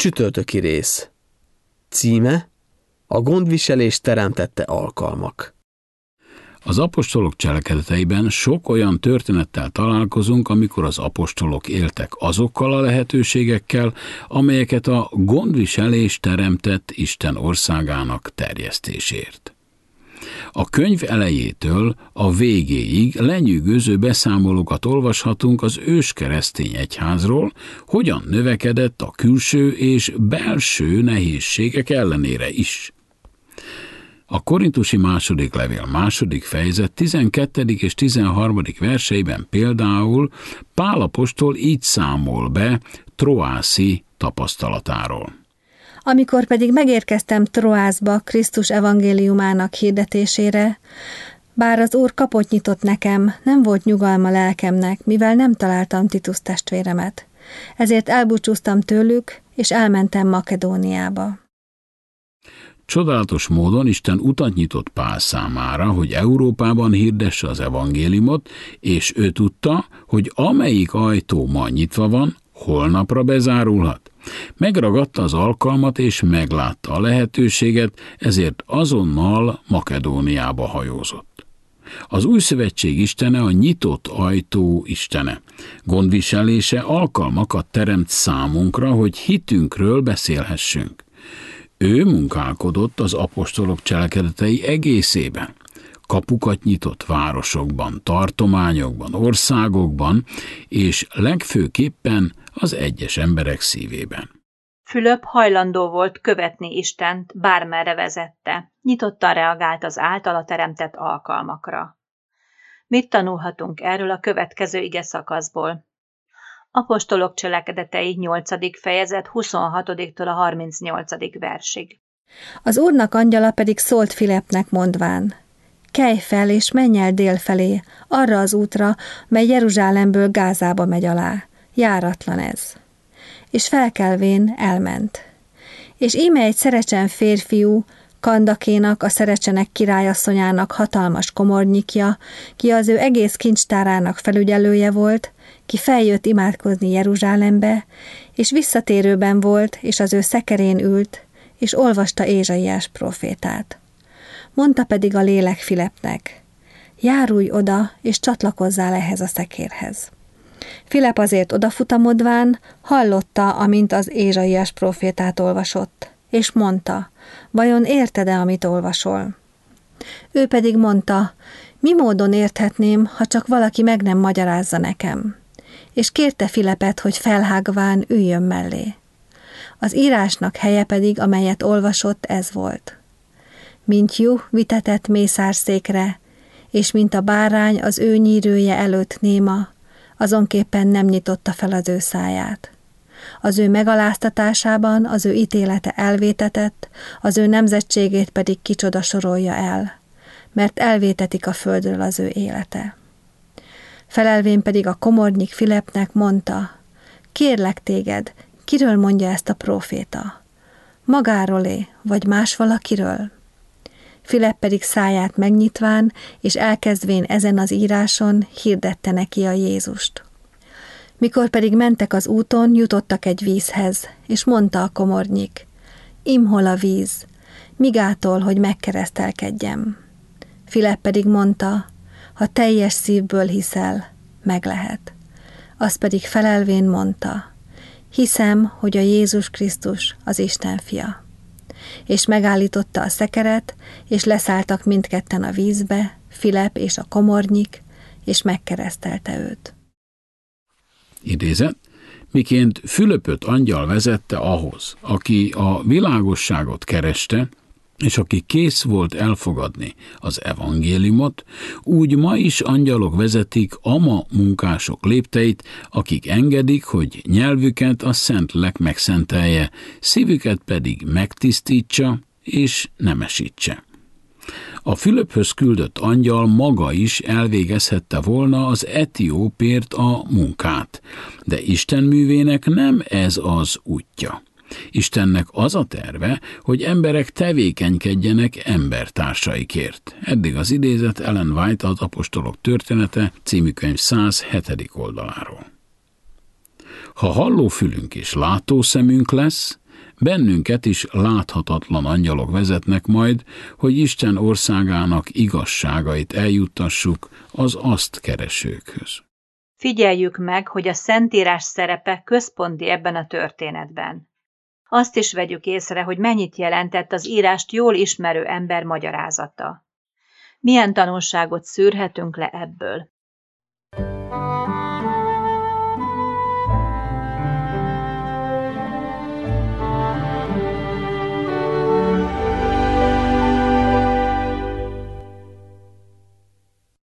Csütörtöki rész. Címe: A gondviselés teremtette alkalmak. Az apostolok cselekedeteiben sok olyan történettel találkozunk, amikor az apostolok éltek azokkal a lehetőségekkel, amelyeket a gondviselés teremtett Isten országának terjesztésért. A könyv elejétől a végéig lenyűgöző beszámolókat olvashatunk az őskeresztény egyházról, hogyan növekedett a külső és belső nehézségek ellenére is. A Korintusi második levél második fejezet 12. és 13. verseiben például Pál apostol így számol be troászi tapasztalatáról. Amikor pedig megérkeztem Troászba Krisztus evangéliumának hirdetésére, bár az Úr kapott nyitott nekem, nem volt nyugalma lelkemnek, mivel nem találtam Titus testvéremet. Ezért elbúcsúztam tőlük, és elmentem Makedóniába. Csodálatos módon Isten utat nyitott Pál számára, hogy Európában hirdesse az evangéliumot, és ő tudta, hogy amelyik ajtó ma nyitva van, holnapra bezárulhat. Megragadta az alkalmat, és meglátta a lehetőséget, ezért azonnal Makedóniába hajózott. Az új szövetség istene a nyitott ajtó istene. Gondviselése alkalmakat teremt számunkra, hogy hitünkről beszélhessünk. Ő munkálkodott az apostolok cselekedetei egészében. Kapukat nyitott városokban, tartományokban, országokban, és legfőképpen az egyes emberek szívében. Fülöp hajlandó volt követni Istent, bármerre vezette, nyitottan reagált az általa teremtett alkalmakra. Mit tanulhatunk erről a következő igeszakaszból? Apostolok cselekedetei 8. fejezet 26-től a 38. versig. Az Úrnak angyala pedig szólt Fülöpnek mondván: Kelj fel és menj el dél felé, arra az útra, mely Jeruzsálemből Gázába megy alá. Járatlan ez. És felkelvén elment. És íme egy szerecsen férfiú, Kandakénak, a szerecsenek királyasszonyának hatalmas komornyikja, ki az ő egész kincstárának felügyelője volt, ki feljött imádkozni Jeruzsálembe, és visszatérőben volt, és az ő szekerén ült, és olvasta Ézsaiás prófétát. Mondta pedig a lélek Fülöpnek: Járulj oda, és csatlakozzál ehhez a szekérhez. Fülöp azért odafutamodván hallotta, amint az Ézsaiás prófétát olvasott, és mondta: Vajon érted-e, amit olvasol? Ő pedig mondta: Mi módon érthetném, ha csak valaki meg nem magyarázza nekem? És kérte Fülöpet, hogy felhágván üljön mellé. Az írásnak helye pedig, amelyet olvasott, ez volt: Mint juh vitetett mészárszékre, és mint a bárány az ő nyírője előtt néma, azonképpen nem nyitotta fel az ő száját. Az ő megaláztatásában az ő ítélete elvétetett, az ő nemzetségét pedig kicsoda sorolja el, mert elvétetik a földről az ő élete. Felelvén pedig a komornyik Fülöpnek mondta: Kérlek téged, kiről mondja ezt a próféta? Magáról-é, vagy más valakiről? Fülöp pedig száját megnyitván, és elkezdvén ezen az íráson hirdette neki a Jézust. Mikor pedig mentek az úton, jutottak egy vízhez, és mondta a komornyik: Imhol a víz, migától, hogy megkeresztelkedjem. Fülöp pedig mondta: Ha teljes szívből hiszel, meg lehet. Az pedig felelvén mondta: Hiszem, hogy a Jézus Krisztus az Isten fia. És megállította a szekeret, és leszálltak mindketten a vízbe, Fülöp és a komornyik, és megkeresztelte őt. Idézet: miként Fülöpöt angyal vezette ahhoz, aki a világosságot kereste, és aki kész volt elfogadni az evangéliumot, úgy ma is angyalok vezetik ama munkások lépteit, akik engedik, hogy nyelvüket a Szentlélek megszentelje, szívüket pedig megtisztítsa és nemesítse. A Fülöphöz küldött angyal maga is elvégezhette volna az etiópért a munkát, de Isten művének nem ez az útja. Istennek az a terve, hogy emberek tevékenykedjenek embertársaikért. Eddig az idézet Ellen White, az Apostolok története című könyv 107. oldaláról. Ha hallófülünk és látószemünk lesz, Bennünket is láthatatlan angyalok vezetnek majd, hogy Isten országának igazságait eljuttassuk az azt keresőkhöz. Figyeljük meg, hogy a Szentírás szerepe központi ebben a történetben. Azt is vegyük észre, hogy mennyit jelentett az írást jól ismerő ember magyarázata. Milyen tanulságot szűrhetünk le ebből?